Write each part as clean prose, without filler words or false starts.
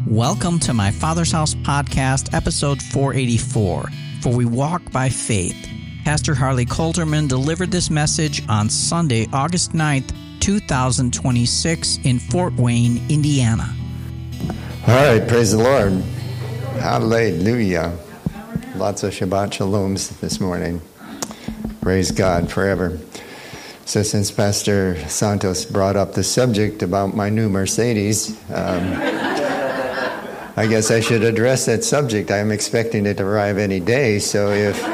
Welcome to my Father's House podcast, episode 484, For We Walk by Faith. Pastor Harley Coulterman delivered this message on Sunday, August 9th, 2026 in Fort Wayne, Indiana. All right, praise the Lord. Hallelujah. Lots of Shabbat Shaloms this morning. Praise God forever. So since Pastor Santos brought up the subject about my new Mercedes, I guess I should address that subject. I'm expecting it to arrive any day. So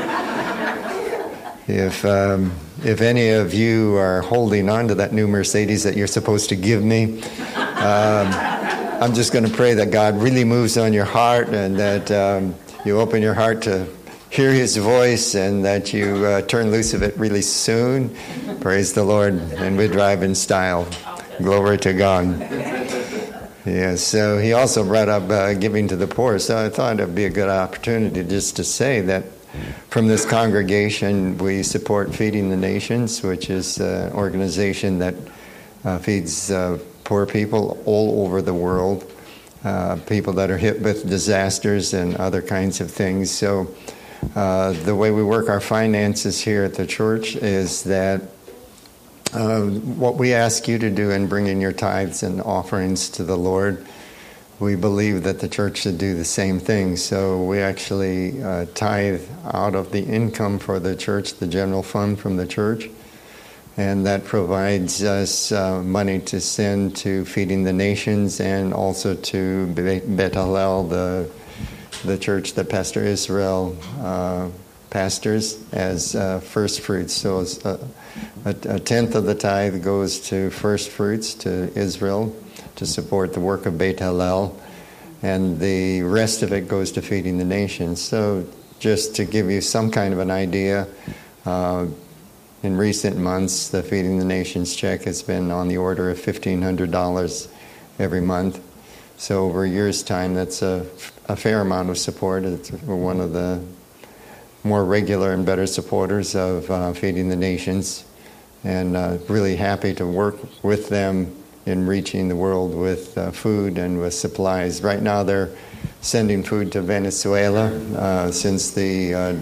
if any of you are holding on to that new Mercedes that you're supposed to give me, I'm just going to pray that God really moves on your heart and that you open your heart to hear His voice and that you turn loose of it really soon. Praise the Lord. And we drive in style. Glory to God. Yeah, so he also brought up giving to the poor. So I thought it would be a good opportunity just to say that from this congregation, we support Feeding the Nations, which is an organization that feeds poor people all over the world, people that are hit with disasters and other kinds of things. So the way we work our finances here at the church is that what we ask you to do in bringing your tithes and offerings to the Lord, we believe that the church should do the same thing. So we actually tithe out of the income for the church, the general fund from the church, and that provides us money to send to Feeding the Nations and also to Bet Hallel, the church that Pastor Israel pastors, as first fruits. So a tenth of the tithe goes to first fruits to Israel to support the work of Beit Hallel, and the rest of it goes to Feeding the Nations. So just to give you some kind of an idea, in recent months, the Feeding the Nations check has been on the order of $1,500 every month. So over a year's time, that's a fair amount of support. It's one of the more regular and better supporters of Feeding the Nations, and really happy to work with them in reaching the world with food and with supplies. Right now they're sending food to Venezuela since the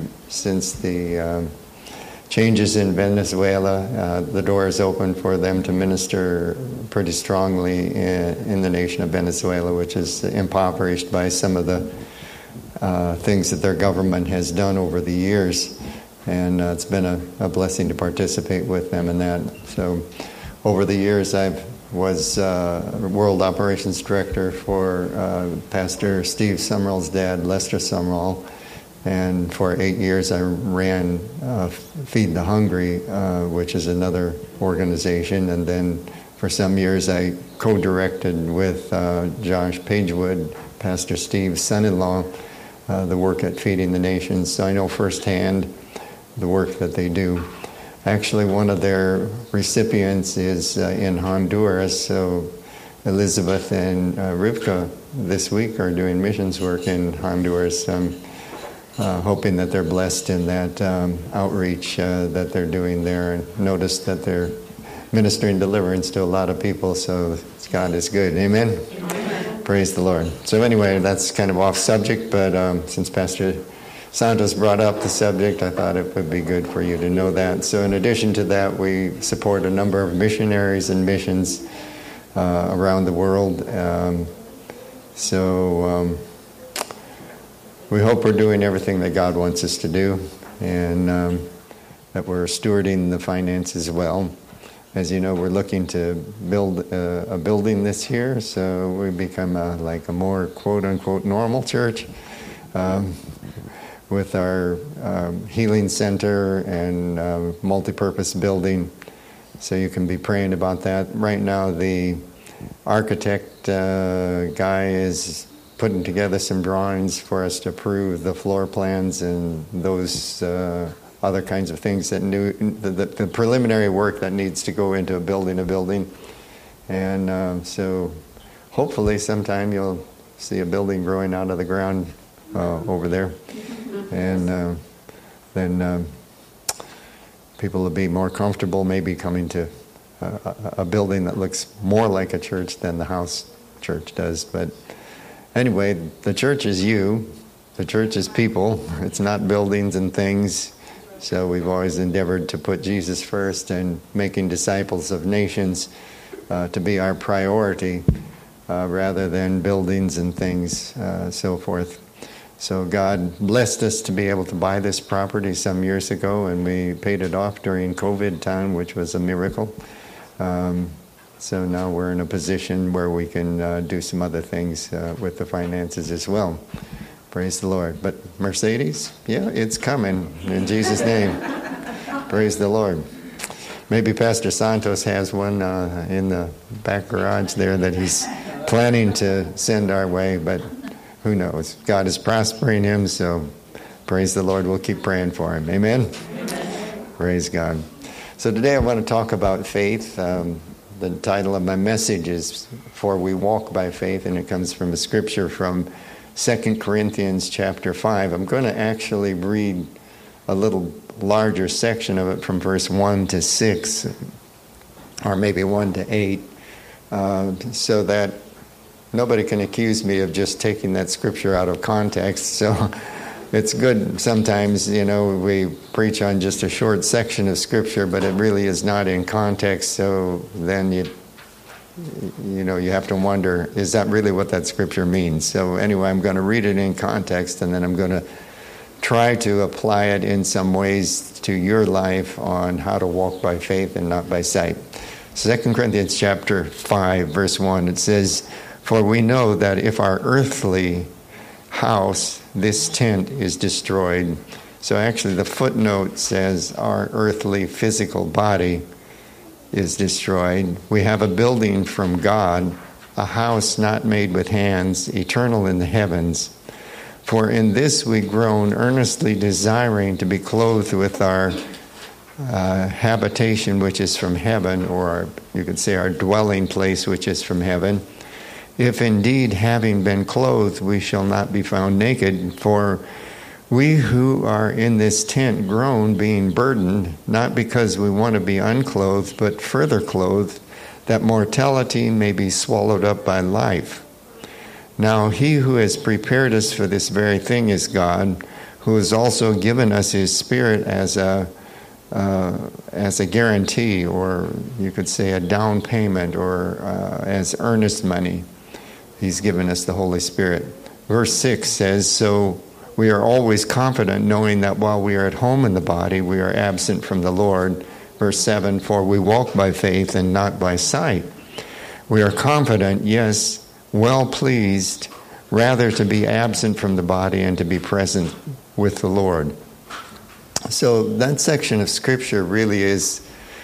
changes in Venezuela. The door is open for them to minister pretty strongly in the nation of Venezuela, which is impoverished by some of the things that their government has done over the years, and it's been a blessing to participate with them in that. So over the years I was World Operations Director for Pastor Steve Summerall's dad, Lester Summerall, and for 8 years I ran Feed the Hungry, which is another organization, and then for some years I co-directed with Josh Pagewood, Pastor Steve's son-in-law, the work at Feeding the Nations. So I know firsthand the work that they do. Actually, one of their recipients is in Honduras, so Elizabeth and Rivka this week are doing missions work in Honduras. I'm hoping that they're blessed in that outreach that they're doing there, and notice that they're ministering deliverance to a lot of people, so God is good. Amen? Amen. Praise the Lord. So anyway, that's kind of off subject, but since Pastor Santos brought up the subject, I thought it would be good for you to know that. So in addition to that, we support a number of missionaries and missions around the world. We hope we're doing everything that God wants us to do, and that we're stewarding the finances well. As you know, we're looking to build a building this year, so we become like a more quote-unquote normal church. With our healing center and multi-purpose building. So you can be praying about that. Right now the architect guy is putting together some drawings for us to approve the floor plans and those other kinds of things that the preliminary work that needs to go into building a building. And so hopefully sometime you'll see a building growing out of the ground over there. And then people will be more comfortable maybe coming to a building that looks more like a church than the house church does. But Anyway, the church is you. The church is people. It's not buildings and things. So we've always endeavored to put Jesus first and making disciples of nations to be our priority rather than buildings and things, so forth. So God blessed us to be able to buy this property some years ago, and we paid it off during COVID time, which was a miracle. So now we're in a position where we can do some other things with the finances as well. Praise the Lord. But Mercedes, yeah, it's coming in Jesus' name. Praise the Lord. Maybe Pastor Santos has one in the back garage there that he's planning to send our way, but who knows? God is prospering him, so praise the Lord. We'll keep praying for him. Amen? Praise God. So today I want to talk about faith. The title of my message is For We Walk by Faith, and it comes from a scripture from 2 Corinthians chapter 5. I'm going to actually read a little larger section of it from verse 1 to 6, or maybe 1 to 8, so that nobody can accuse me of just taking that scripture out of context. So it's good sometimes, we preach on just a short section of scripture, but it really is not in context. So then you have to wonder, is that really what that scripture means? So anyway, I'm going to read it in context, and then I'm going to try to apply it in some ways to your life on how to walk by faith and not by sight. 2 Corinthians chapter 5, verse 1, it says, "For we know that if our earthly house, this tent, is destroyed," so actually the footnote says our earthly physical body is destroyed, "we have a building from God, a house not made with hands, eternal in the heavens. For in this we groan, earnestly desiring to be clothed with our habitation which is from heaven," or you could say our dwelling place which is from heaven. "If indeed, having been clothed, we shall not be found naked. For we who are in this tent groan, being burdened, not because we want to be unclothed, but further clothed, that mortality may be swallowed up by life. Now he who has prepared us for this very thing is God, who has also given us his Spirit as a guarantee, or you could say a down payment, or as earnest money. He's given us the Holy Spirit." Verse 6 says, "So we are always confident, knowing that while we are at home in the body, we are absent from the Lord." Verse 7, "For we walk by faith and not by sight. We are confident, yes, well pleased, rather to be absent from the body and to be present with the Lord." So that section of Scripture really is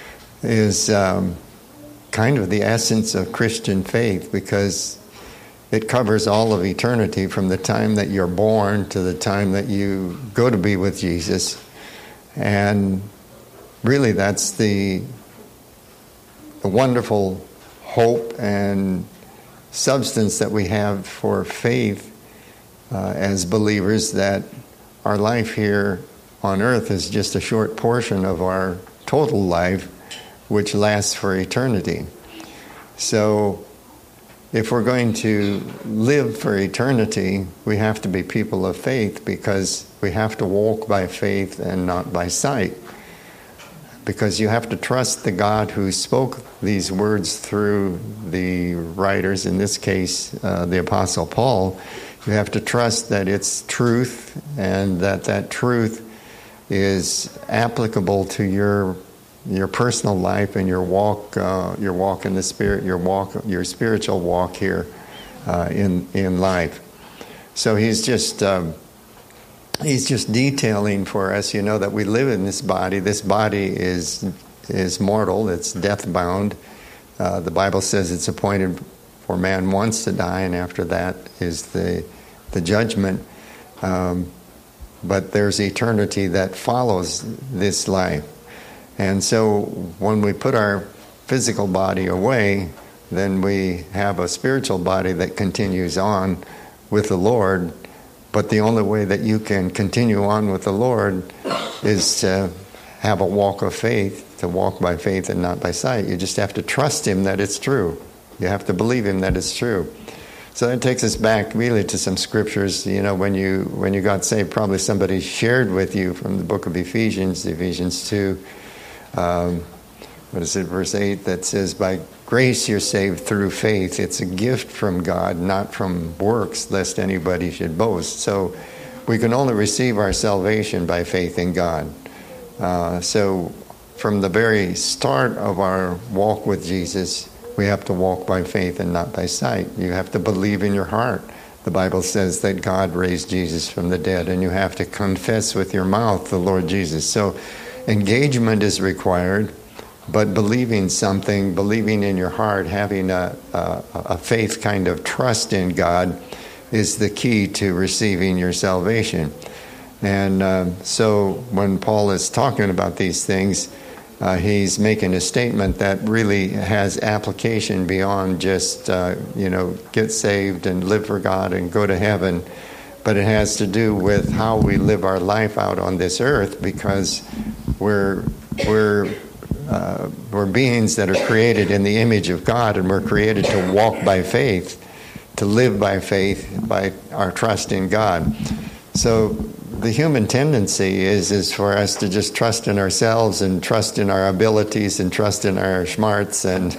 kind of the essence of Christian faith, because it covers all of eternity, from the time that you're born to the time that you go to be with Jesus. And really that's the wonderful hope and substance that we have for faith as believers, that our life here on earth is just a short portion of our total life, which lasts for eternity. So if we're going to live for eternity, we have to be people of faith, because we have to walk by faith and not by sight. Because you have to trust the God who spoke these words through the writers, in this case, the Apostle Paul. You have to trust that it's truth, and that truth is applicable to your personal life and your walk in the Spirit, your spiritual walk here in life. So he's just detailing for us, that we live in this body. This body is mortal. It's death bound. The Bible says it's appointed for man once to die, and after that is the judgment. But there's eternity that follows this life. And so when we put our physical body away, then we have a spiritual body that continues on with the Lord. But the only way that you can continue on with the Lord is to have a walk of faith, to walk by faith and not by sight. You just have to trust Him that it's true. You have to believe Him that it's true. So that takes us back really to some scriptures. When you got saved, probably somebody shared with you from the book of Ephesians 2. Verse 8, that says, by grace you're saved through faith. It's a gift from God, not from works, lest anybody should boast. So we can only receive our salvation by faith in God. So from the very start of our walk with Jesus, we have to walk by faith and not by sight. You have to believe in your heart. The Bible says that God raised Jesus from the dead, and you have to confess with your mouth the Lord Jesus. So engagement is required, but believing something, believing in your heart, having a faith kind of trust in God is the key to receiving your salvation. And so when Paul is talking about these things, he's making a statement that really has application beyond just, get saved and live for God and go to heaven. But it has to do with how we live our life out on this earth, because we're beings that are created in the image of God, and we're created to walk by faith, to live by faith, by our trust in God. So the human tendency is for us to just trust in ourselves and trust in our abilities and trust in our smarts and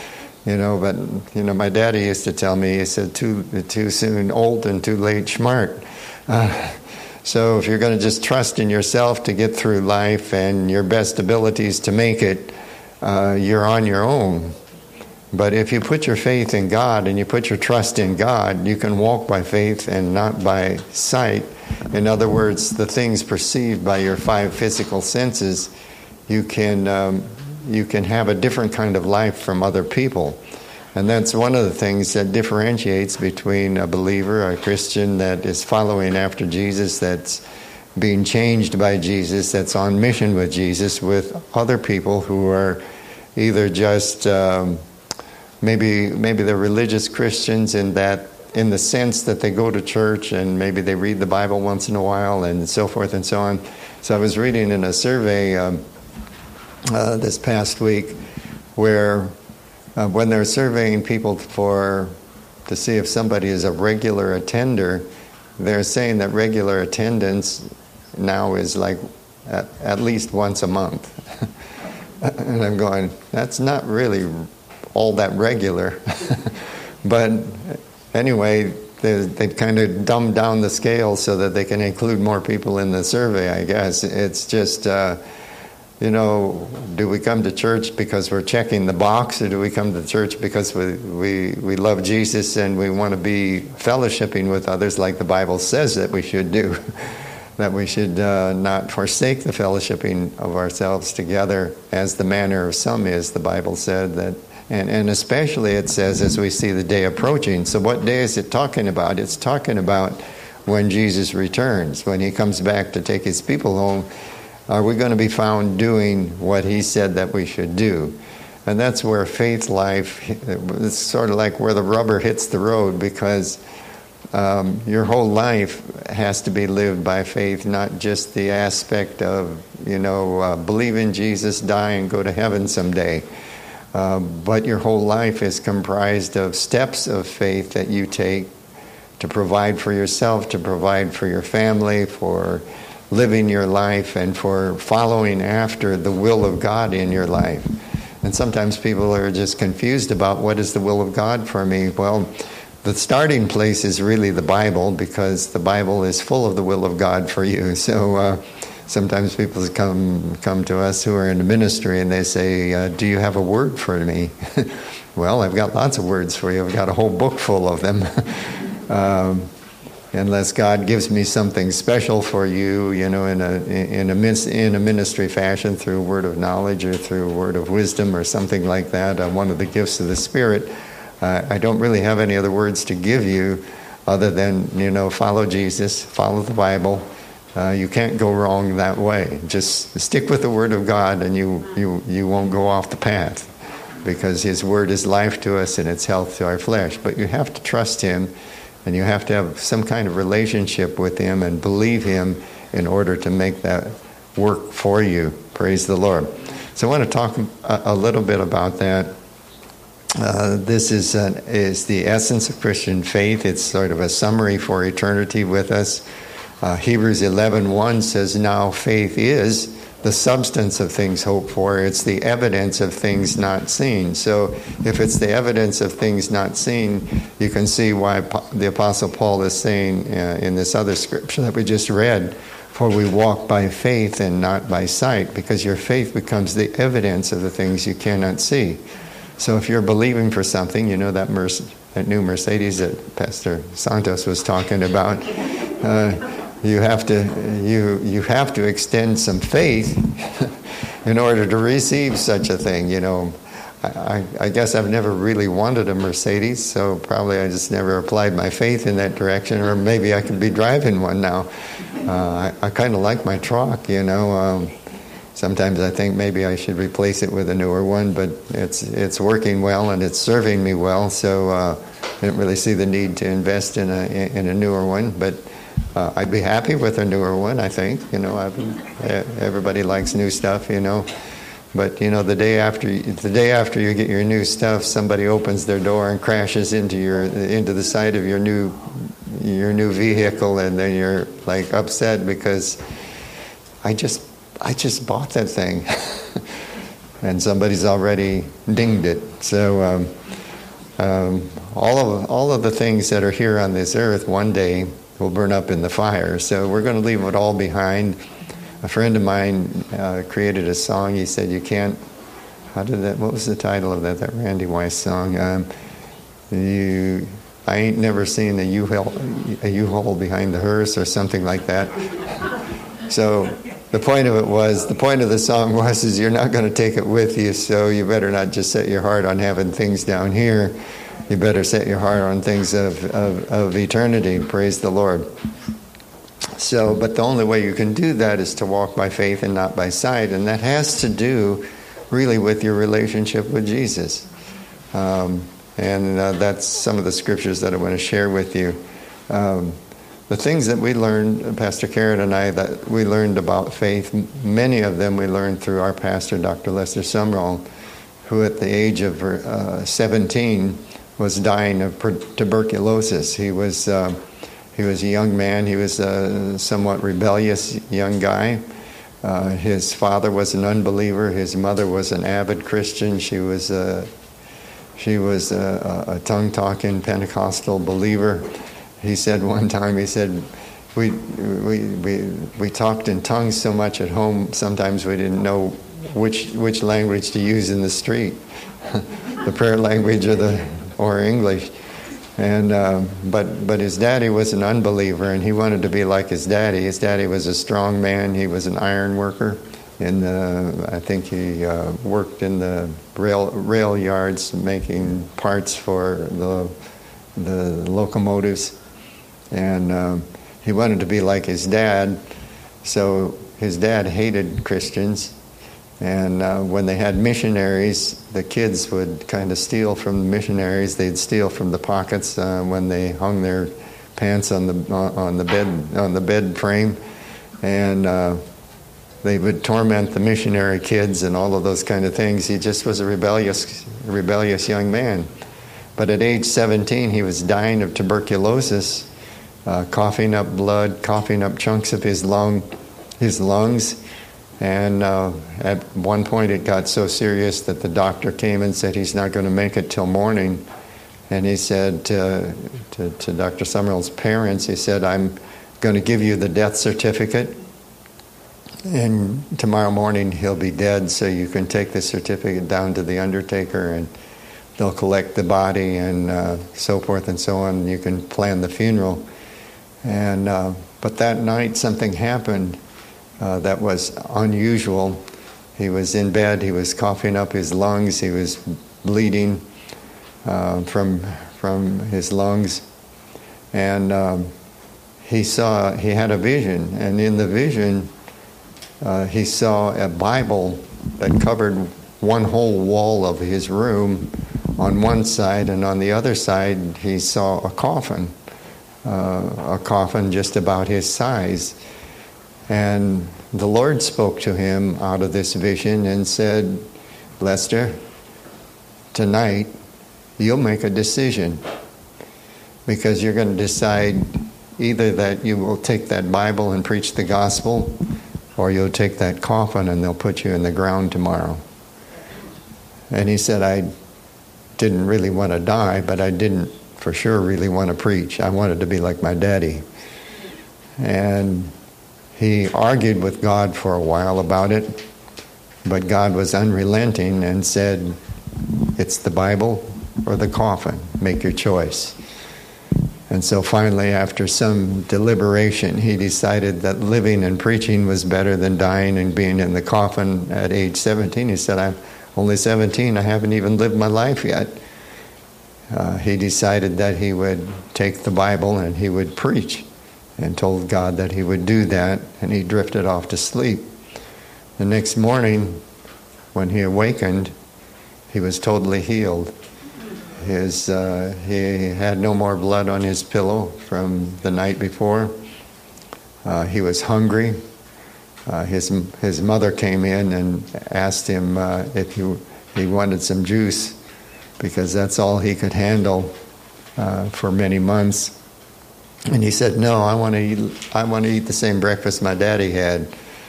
my daddy used to tell me, he said, too soon old and too late smart. So if you're going to just trust in yourself to get through life and your best abilities to make it, you're on your own. But if you put your faith in God and you put your trust in God, you can walk by faith and not by sight. In other words, the things perceived by your 5 physical senses, you can have a different kind of life from other people. And that's one of the things that differentiates between a believer, a Christian that is following after Jesus, that's being changed by Jesus, that's on mission with Jesus, with other people who are either just maybe they're religious Christians in the sense that they go to church and maybe they read the Bible once in a while and so forth and so on. So I was reading in a survey this past week where when they're surveying people to see if somebody is a regular attender, they're saying that regular attendance now is like at least once a month. And I'm going, that's not really all that regular. But anyway, they've kind of dumbed down the scale so that they can include more people in the survey, I guess. It's just, do we come to church because we're checking the box, or do we come to church because we love Jesus and we want to be fellowshipping with others like the Bible says that we should do? That we should not forsake the fellowshipping of ourselves together, as the manner of some is, the Bible said that. And especially it says as we see the day approaching. So what day is it talking about? It's talking about when Jesus returns, when he comes back to take his people home. Are we going to be found doing what he said that we should do? And that's where faith life, it's sort of like where the rubber hits the road, because your whole life has to be lived by faith, not just the aspect of, believe in Jesus, die, and go to heaven someday. But your whole life is comprised of steps of faith that you take to provide for yourself, to provide for your family, for living your life, and for following after the will of God in your life. And sometimes people are just confused about what is the will of God for me. Well, the starting place is really the Bible, because the Bible is full of the will of God for you. So sometimes people come to us who are in the ministry and they say, do you have a word for me? Well, I've got lots of words for you. I've got a whole book full of them. Unless God gives me something special for you, in a ministry fashion, through a word of knowledge or through a word of wisdom or something like that, one of the gifts of the Spirit, I don't really have any other words to give you other than, follow Jesus, follow the Bible. You can't go wrong that way. Just stick with the Word of God, and you won't go off the path, because His Word is life to us and it's health to our flesh. But you have to trust Him, and you have to have some kind of relationship with Him and believe Him in order to make that work for you. Praise the Lord. So I want to talk a little bit about that. This is the essence of Christian faith. It's sort of a summary for eternity with us. Hebrews 11:1 says, "Now faith is the substance of things hoped for. It's the evidence of things not seen." So if it's the evidence of things not seen, you can see why the Apostle Paul is saying in this other scripture that we just read, "For we walk by faith and not by sight," because your faith becomes the evidence of the things you cannot see. So if you're believing for something, you know that new Mercedes that Pastor Santos was talking about, you have to extend some faith in order to receive such a thing. You know, I guess I've never really wanted a Mercedes, so probably I just never applied my faith in that direction, or maybe I could be driving one now. I kind of like my truck, you know. Sometimes I think maybe I should replace it with a newer one, but it's working well and it's serving me well, so I didn't really see the need to invest in a newer one. But I'd be happy with a newer one, I think. You know, everybody likes new stuff, you know. But you know, the day after you get your new stuff, somebody opens their door and crashes into the side of your new vehicle, and then you're like upset because I just bought that thing, and somebody's already dinged it. So all of the things that are here on this earth one day will burn up in the fire. So we're going to leave it all behind. A friend of mine created a song. He said, "You can't." What was the title of that Randy Weiss song? I ain't never seen a U-Haul behind the hearse, or something like that. So the point of the song was you're not going to take it with you, so you better not just set your heart on having things down here. You better set your heart on things of eternity. Praise the Lord. So, but the only way you can do that is to walk by faith and not by sight, and that has to do really with your relationship with Jesus. And that's some of the scriptures that I want to share with you. The things that we learned, Pastor Karen and I, that we learned about faith, many of them we learned through our pastor, Dr. Lester Sumrall, who at the age of 17 was dying of tuberculosis. He was a young man. He was a somewhat rebellious young guy. His father was an unbeliever. His mother was an avid Christian. She was a tongue-talking Pentecostal believer. He said one time, we talked in tongues so much at home, sometimes we didn't know which language to use in the street, the prayer language or English. And but his daddy was an unbeliever, and he wanted to be like his daddy. His daddy was a strong man. He was an iron worker. I think he worked in the rail yards making parts for the locomotives. And he wanted to be like his dad, so his dad hated Christians. And when they had missionaries, the kids would kind of steal from the missionaries. They'd steal from the pockets when they hung their pants on the bed frame, and they would torment the missionary kids and all of those kind of things. He just was a rebellious young man. But at age 17, he was dying of tuberculosis, coughing up blood, coughing up chunks of his lungs. And at one point it got so serious that the doctor came and said he's not going to make it till morning. And he said to Dr. Summerall's parents, he said, "I'm going to give you the death certificate, and tomorrow morning he'll be dead, so you can take the certificate down to the undertaker and they'll collect the body and so forth and so on. You can plan the funeral." And but that night something happened that was unusual. He was in bed. He was coughing up his lungs. He was bleeding from his lungs, and he had a vision. And in the vision, he saw a Bible that covered one whole wall of his room on one side, and on the other side he saw a coffin just about his size. And the Lord spoke to him out of this vision and said, "Lester, tonight you'll make a decision, because you're going to decide either that you will take that Bible and preach the gospel, or you'll take that coffin and they'll put you in the ground tomorrow. And he said, I didn't really want to die, but I didn't for sure really want to preach. I wanted to be like my daddy. And he argued with God for a while about it, but God was unrelenting and said, it's the Bible or the coffin. Make your choice. And so finally, after some deliberation, he decided that living and preaching was better than dying and being in the coffin at age 17. He said, I'm only 17. I haven't even lived my life yet. He decided that he would take the Bible and he would preach, and told God that he would do that, and he drifted off to sleep. The next morning, when he awakened, he was totally healed. He had no more blood on his pillow from the night before. He was hungry. His mother came in and asked him if he wanted some juice, because that's all he could handle for many months. And he said, "No, I want to eat the same breakfast my daddy had."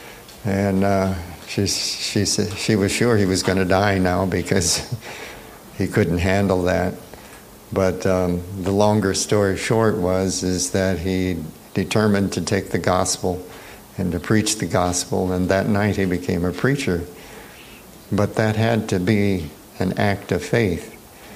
And she said she was sure he was going to die now, because he couldn't handle that. But the longer story short is that he determined to take the gospel and to preach the gospel, and that night he became a preacher. But that had to be an act of faith.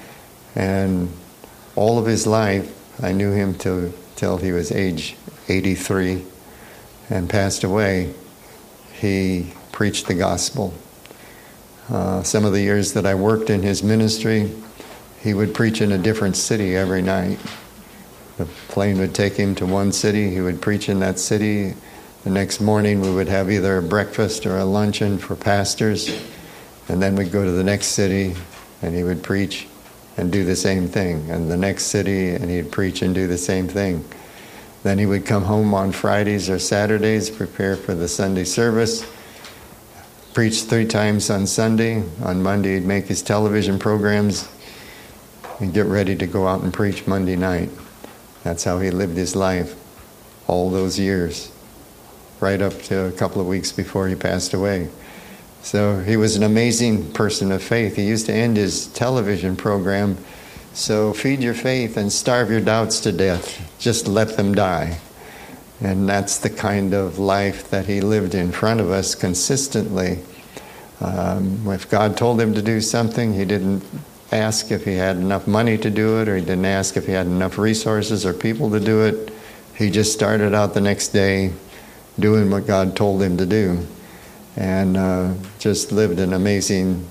And all of his life, I knew him till he was age 83 and passed away, he preached the gospel. Some of the years that I worked in his ministry, he would preach in a different city every night. The plane would take him to one city, he would preach in that city. The next morning we would have either a breakfast or a luncheon for pastors, and then we'd go to the next city and he would preach and do the same thing, and the next city and he'd preach and do the same thing. Then he would come home on Fridays or Saturdays, prepare for the Sunday service, preach 3 times on Sunday. On Monday he'd make his television programs and get ready to go out and preach Monday night. That's how he lived his life all those years, right up to a couple of weeks before he passed away. So he was an amazing person of faith. He used to end his television program, "So feed your faith and starve your doubts to death. Just let them die." And that's the kind of life that he lived in front of us consistently. If God told him to do something, he didn't ask if he had enough money to do it, or he didn't ask if he had enough resources or people to do it. He just started out the next day doing what God told him to do, and just lived an amazing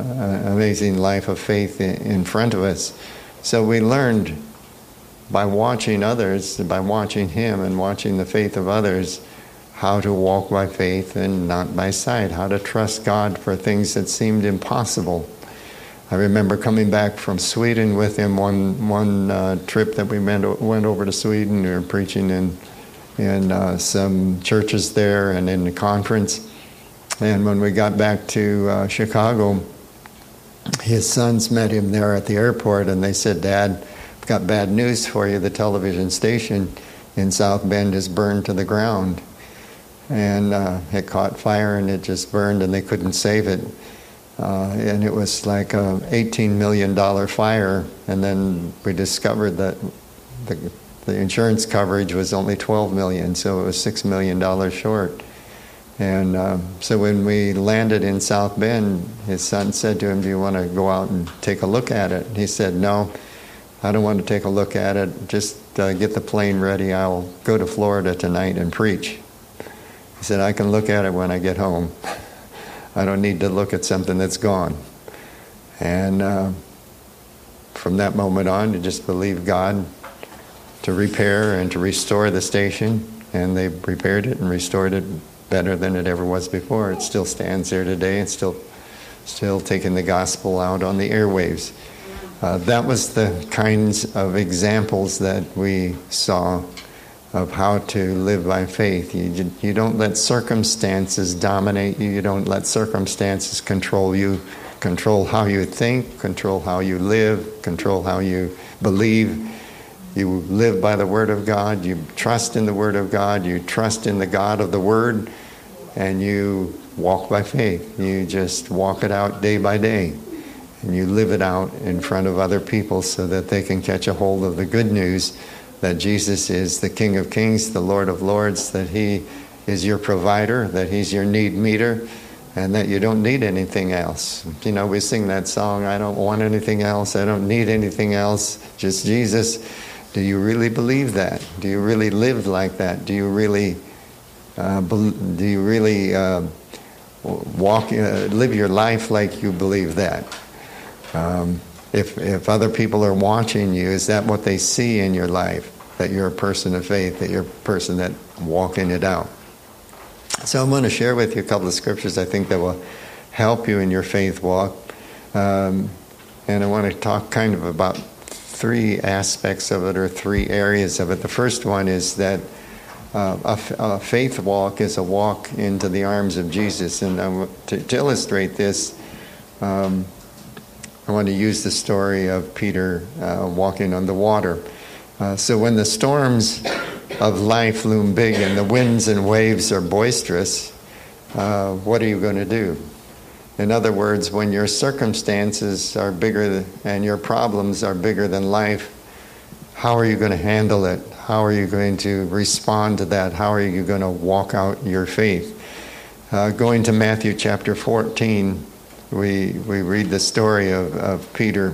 life of faith in front of us. So we learned by watching others, by watching him and watching the faith of others, how to walk by faith and not by sight, how to trust God for things that seemed impossible. I remember coming back from Sweden with him one trip that we went over to Sweden. We were preaching in some churches there and in the conference. And when we got back to Chicago, his sons met him there at the airport, and they said, "Dad, I've got bad news for you. The television station in South Bend is burned to the ground." And it caught fire and it just burned, and they couldn't save it. And it was like a $18 million fire. And then we discovered that the insurance coverage was only $12 million, so it was $6 million short. And so when we landed in South Bend, his son said to him, "Do you want to go out and take a look at it?" And he said, "No, I don't want to take a look at it. Just get the plane ready. I'll go to Florida tonight and preach." He said, "I can look at it when I get home. I don't need to look at something that's gone." And from that moment on, he just believed God to repair and to restore the station. And they repaired it and restored it better than it ever was before. It still stands there today. It's still taking the gospel out on the airwaves. That was the kinds of examples that we saw of how to live by faith. You don't let circumstances dominate you. You don't let circumstances control you. control how you think, control how you live, control how you believe. You live by the Word of God. You trust in the Word of God. You trust in the God of the Word. And you walk by faith. You just walk it out day by day. And you live it out in front of other people so that they can catch a hold of the good news that Jesus is the King of Kings, the Lord of Lords, that He is your provider, that He's your need meter, and that you don't need anything else. You know, we sing that song, I don't want anything else, I don't need anything else, just Jesus. Do you really believe that? Do you really live like that? Do you really live your life like you believe that? If other people are watching you, is that what they see in your life? That you're a person of faith, that you're a person that walking it out. So I'm going to share with you a couple of scriptures I think that will help you in your faith walk. And I want to talk kind of about three aspects of it, or three areas of it. The first one is that a faith walk is a walk into the arms of Jesus. And to illustrate this, I want to use the story of Peter walking on the water. So when the storms of life loom big and the winds and waves are boisterous, what are you going to do? In other words, when your circumstances are bigger and your problems are bigger than life, how are you going to handle it? How are you going to respond to that? How are you going to walk out your faith? Going to Matthew chapter 14, we read the story of Peter.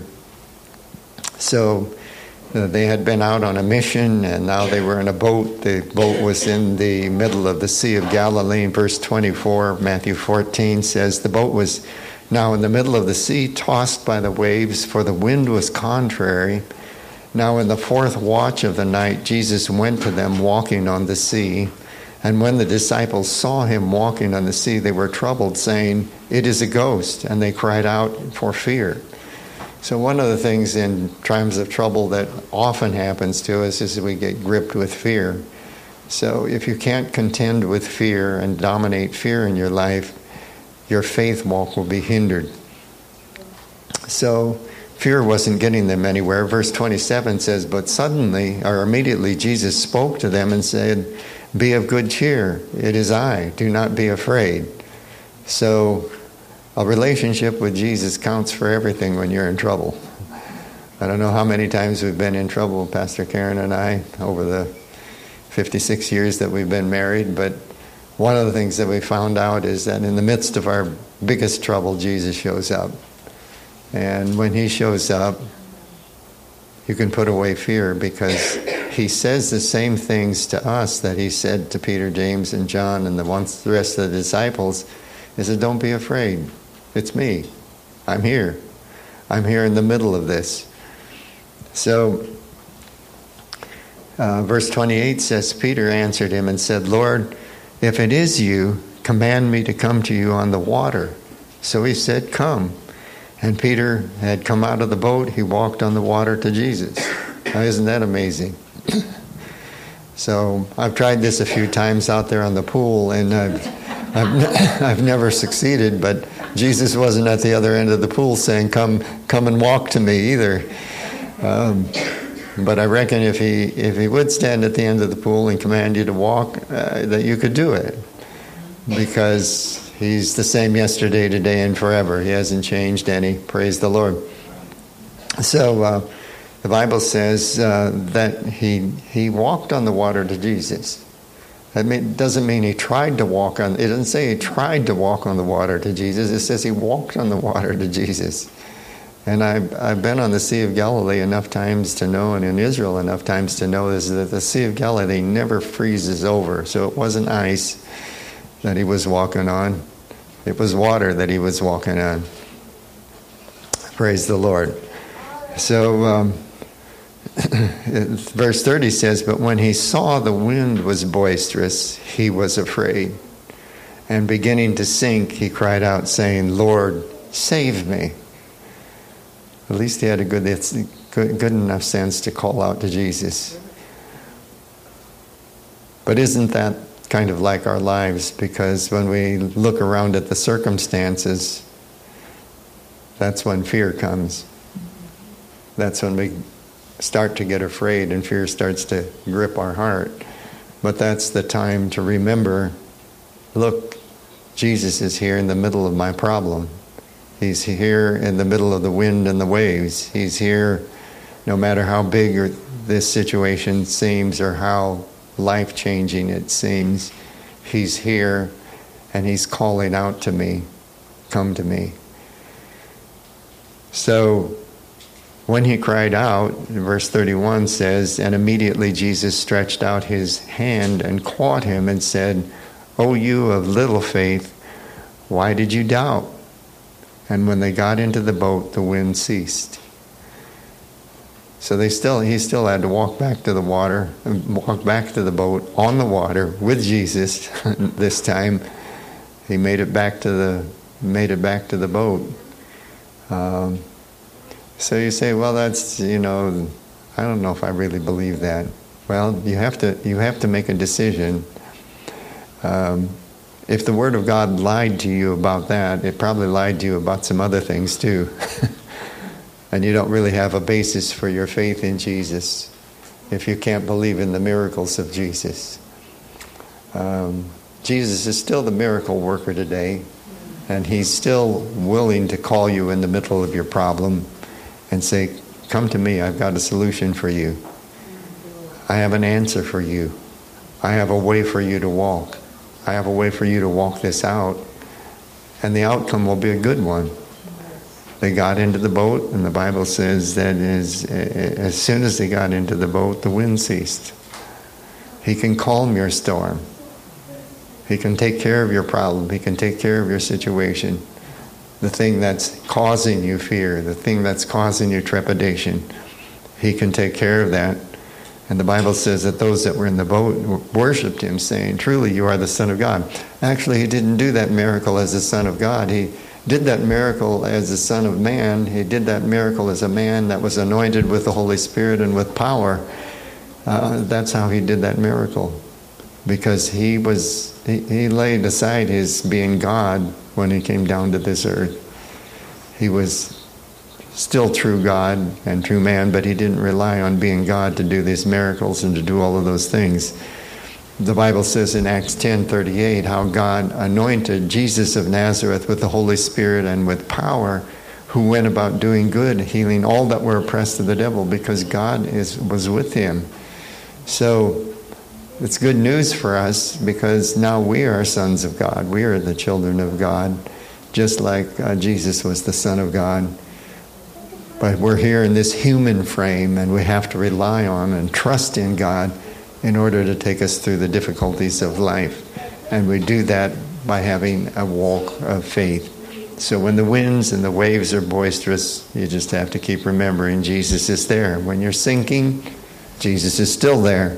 So they had been out on a mission, and now they were in a boat. The boat was in the middle of the Sea of Galilee. Verse 24, Matthew 14 says, the boat was now in the middle of the sea, tossed by the waves, for the wind was contrary. Now in the fourth watch of the night, Jesus went to them walking on the sea. And when the disciples saw him walking on the sea, they were troubled, saying, it is a ghost. And they cried out for fear. So one of the things in times of trouble that often happens to us is we get gripped with fear. So if you can't contend with fear and dominate fear in your life, your faith walk will be hindered. So fear wasn't getting them anywhere. Verse 27 says, but suddenly, or immediately, Jesus spoke to them and said, be of good cheer. It is I. Do not be afraid. So a relationship with Jesus counts for everything when you're in trouble. I don't know how many times we've been in trouble, Pastor Karen and I, over the 56 years that we've been married, but one of the things that we found out is that in the midst of our biggest trouble, Jesus shows up. And when he shows up, you can put away fear, because he says the same things to us that he said to Peter, James, and John, and the rest of the disciples. He said, don't be afraid. It's me. I'm here. I'm here in the middle of this. So, verse 28 says, Peter answered him and said, Lord, if it is you, command me to come to you on the water. So he said, come. And Peter had come out of the boat. He walked on the water to Jesus. Now, isn't that amazing? So I've tried this a few times out there on the pool, and I've never succeeded, but Jesus wasn't at the other end of the pool saying, come and walk to me either. But I reckon if he would stand at the end of the pool and command you to walk, that you could do it. Because he's the same yesterday, today, and forever. He hasn't changed any. Praise the Lord. So the Bible says that he walked on the water to Jesus. That doesn't mean he tried to walk on. It doesn't say he tried to walk on the water to Jesus. It says he walked on the water to Jesus. And I've been on the Sea of Galilee enough times to know, and in Israel enough times to know, is that the Sea of Galilee never freezes over. So it wasn't ice that he was walking on. It was water that he was walking on. Praise the Lord. So verse 30 says, but when he saw the wind was boisterous, he was afraid. And beginning to sink, he cried out, saying, Lord, save me. At least he had a good enough sense to call out to Jesus. But isn't that kind of like our lives? Because when we look around at the circumstances, that's when fear comes. That's when we start to get afraid and fear starts to grip our heart. But that's the time to remember, look, Jesus is here in the middle of my problem. He's here in the middle of the wind and the waves. He's here no matter how big this situation seems or how life-changing it seems. He's here and he's calling out to me, come to me. So when he cried out, verse 31 says, and immediately Jesus stretched out his hand and caught him and said, O you of little faith, why did you doubt? And when they got into the boat, the wind ceased. So he still had to walk back to the water, walk back to the boat on the water with Jesus. This time, he made it back to the boat. So you say, well, that's, I don't know if I really believe that. Well, you have to make a decision. If the Word of God lied to you about that, it probably lied to you about some other things too. And you don't really have a basis for your faith in Jesus if you can't believe in the miracles of Jesus. Jesus is still the miracle worker today, and he's still willing to call you in the middle of your problem and say, come to me, I've got a solution for you. I have an answer for you. I have a way for you to walk. I have a way for you to walk this out, and the outcome will be a good one. They got into the boat, and the Bible says that as soon as they got into the boat, the wind ceased. He can calm your storm. He can take care of your problem. He can take care of your situation. The thing that's causing you fear, the thing that's causing you trepidation, he can take care of that. And the Bible says that those that were in the boat worshipped him, saying, truly you are the Son of God. Actually, he didn't do that miracle as the Son of God. He did that miracle as the Son of Man. He did that miracle as a man that was anointed with the Holy Spirit and with power. That's how he did that miracle. Because he laid aside his being God when he came down to this earth. He was still true God and true man, but he didn't rely on being God to do these miracles and to do all of those things. The Bible says in Acts 10:38 how God anointed Jesus of Nazareth with the Holy Spirit and with power, who went about doing good, healing all that were oppressed of the devil, because God was with him. So it's good news for us, because now we are sons of God. We are the children of God, just like Jesus was the Son of God. But we're here in this human frame, and we have to rely on and trust in God in order to take us through the difficulties of life. And we do that by having a walk of faith. So when the winds and the waves are boisterous, you just have to keep remembering Jesus is there. When you're sinking, Jesus is still there.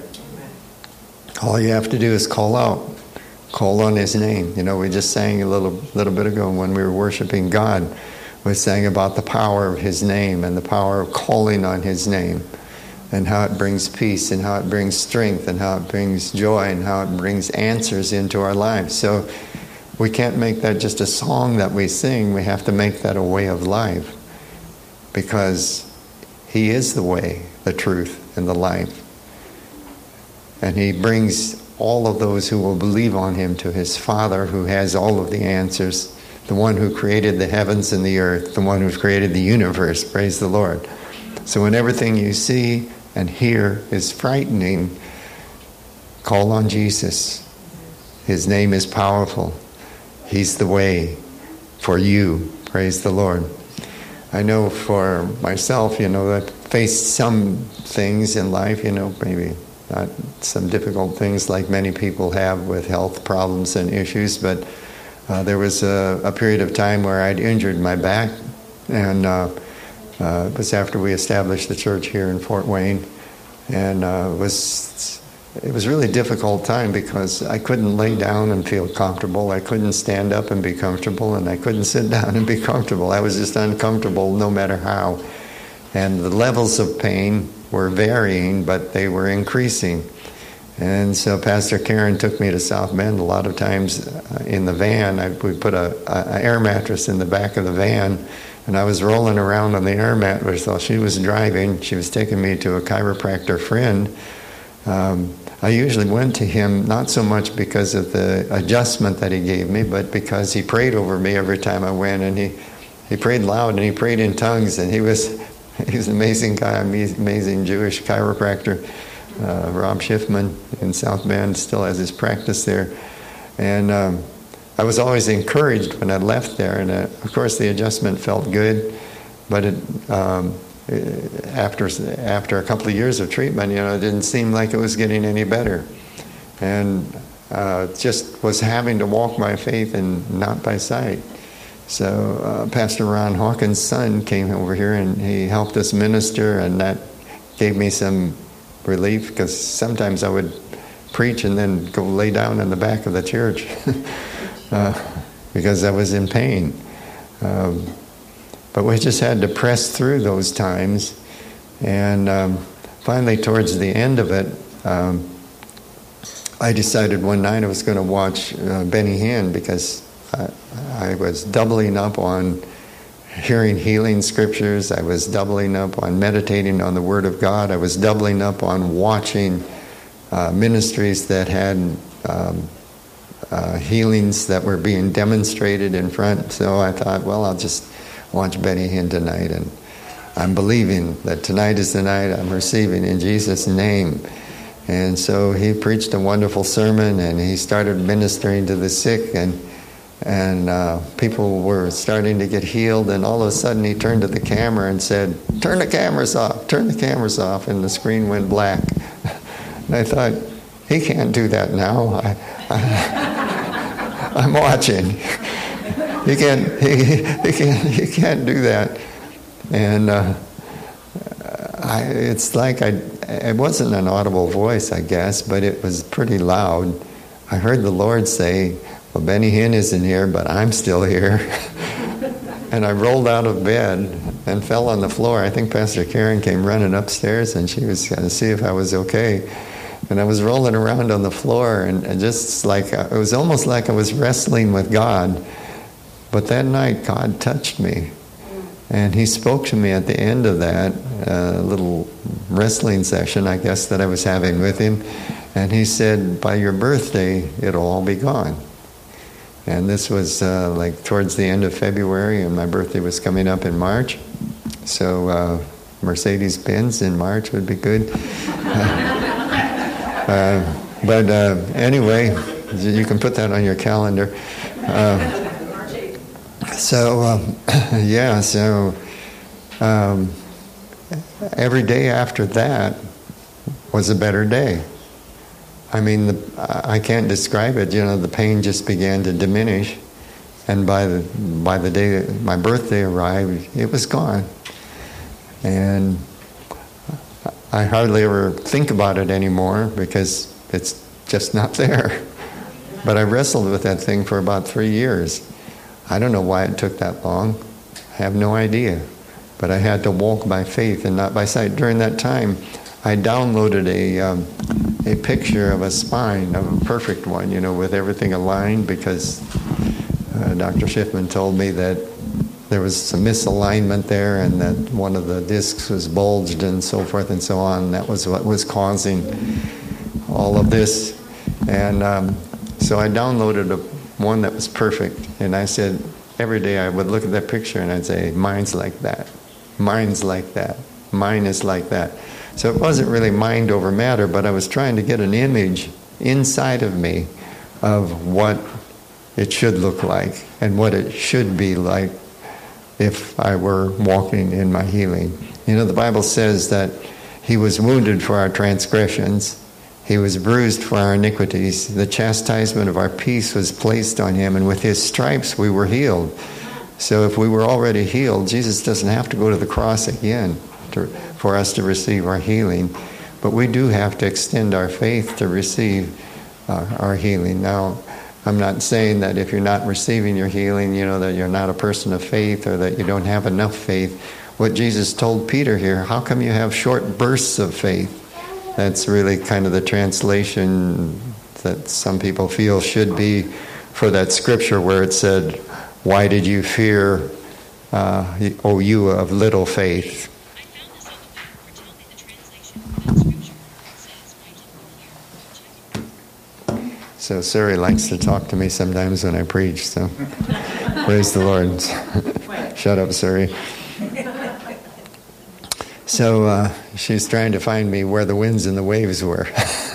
All you have to do is call out. Call on his name. We just sang a little bit ago when we were worshiping God. We sang about the power of his name and the power of calling on his name, and how it brings peace, and how it brings strength, and how it brings joy, and how it brings answers into our lives. So we can't make that just a song that we sing. We have to make that a way of life, because he is the way, the truth, and the life. And he brings all of those who will believe on him to his Father, who has all of the answers, the one who created the heavens and the earth, the one who created the universe. Praise the Lord. So when everything you see and hear is frightening, call on Jesus. His name is powerful. He's the way for you. Praise the Lord. I know for myself, I've faced some things in life, maybe not some difficult things like many people have with health problems and issues, but there was a period of time where I'd injured my back, and it was after we established the church here in Fort Wayne, and it was a really difficult time because I couldn't lay down and feel comfortable. I couldn't stand up and be comfortable, and I couldn't sit down and be comfortable. I was just uncomfortable no matter how. And the levels of pain were varying, but they were increasing. And so Pastor Karen took me to South Bend. A lot of times in the van, we put an air mattress in the back of the van, And I was rolling around on the air mattress while she was driving. She was taking me to a chiropractor friend. I usually went to him not so much because of the adjustment that he gave me, but because he prayed over me every time I went, and he prayed loud and he prayed in tongues, and he was an amazing guy, amazing Jewish chiropractor. Rob Schiffman in South Bend still has his practice there, and I was always encouraged when I left there, and of course the adjustment felt good, but after a couple of years of treatment, it didn't seem like it was getting any better, and just was having to walk by faith and not by sight. So Pastor Ron Hawkins' son came over here and he helped us minister, and that gave me some relief, because sometimes I would preach and then go lay down in the back of the church because I was in pain. But we just had to press through those times, and finally towards the end of it, I decided one night I was going to watch Benny Hinn, because I was doubling up on hearing healing scriptures. I was doubling up on meditating on the Word of God. I was doubling up on watching ministries that had healings that were being demonstrated in front. So I thought, well, I'll just watch Benny Hinn tonight, and I'm believing that tonight is the night I'm receiving in Jesus' name. And so he preached a wonderful sermon, and he started ministering to the sick, and people were starting to get healed, and all of a sudden he turned to the camera and said, "Turn the cameras off, turn the cameras off," and the screen went black. And I thought, he can't do that now. I'm watching. He can't do that. And it's like it wasn't an audible voice, I guess, but it was pretty loud. I heard the Lord say, "Well, Benny Hinn isn't here, but I'm still here." And I rolled out of bed and fell on the floor. I think Pastor Karen came running upstairs, and she was going to see if I was okay. And I was rolling around on the floor, and just like, it was almost like I was wrestling with God. But that night, God touched me. And he spoke to me at the end of that little wrestling session, I guess, that I was having with him. And he said, "By your birthday, it'll all be gone." And this was like towards the end of February, and my birthday was coming up in March. So Mercedes-Benz in March would be good. But anyway, you can put that on your calendar. So every day after that was a better day. I mean, I can't describe it. The pain just began to diminish, and by the day that my birthday arrived, it was gone. And I hardly ever think about it anymore because it's just not there. But I wrestled with that thing for about 3 years. I don't know why it took that long. I have no idea. But I had to walk by faith and not by sight. During that time, I downloaded a picture of a spine, of a perfect one, with everything aligned, because Dr. Schiffman told me that there was some misalignment there, and that one of the discs was bulged and so forth and so on. That was what was causing all of this. And so I downloaded one that was perfect, and I said every day I would look at that picture and I'd say, "Mine's like that. Mine's like that. Mine is like that." So it wasn't really mind over matter, but I was trying to get an image inside of me of what it should look like and what it should be like if I were walking in my healing. The Bible says that he was wounded for our transgressions, he was bruised for our iniquities, the chastisement of our peace was placed on him, and with his stripes we were healed. So if we were already healed, Jesus doesn't have to go to the cross again for us to receive our healing. But we do have to extend our faith to receive our healing. Now, I'm not saying that if you're not receiving your healing, that you're not a person of faith or that you don't have enough faith. What Jesus told Peter here, how come you have short bursts of faith? That's really kind of the translation that some people feel should be for that scripture where it said, "Why did you fear O you of little faith. So Suri likes to talk to me sometimes when I preach, so praise the Lord. Shut up, Suri. So she's trying to find me where the winds and the waves were.